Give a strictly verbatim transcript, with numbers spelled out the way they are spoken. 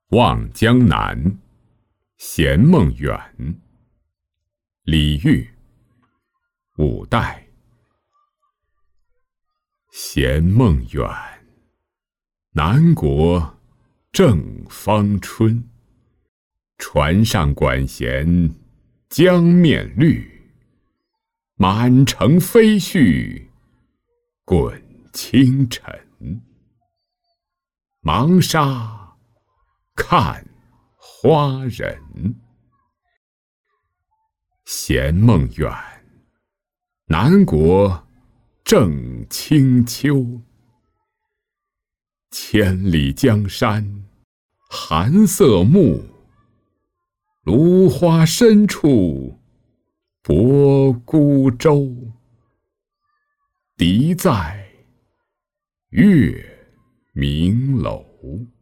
望江南，闲梦远。李煜，五代。闲梦远，南国正芳春。船上管弦江面绿，满城飞絮滚清尘。忙沙看花人。闲梦远，南国正清秋。千里江山寒色暮，芦花深处泊孤舟。笛在月明楼。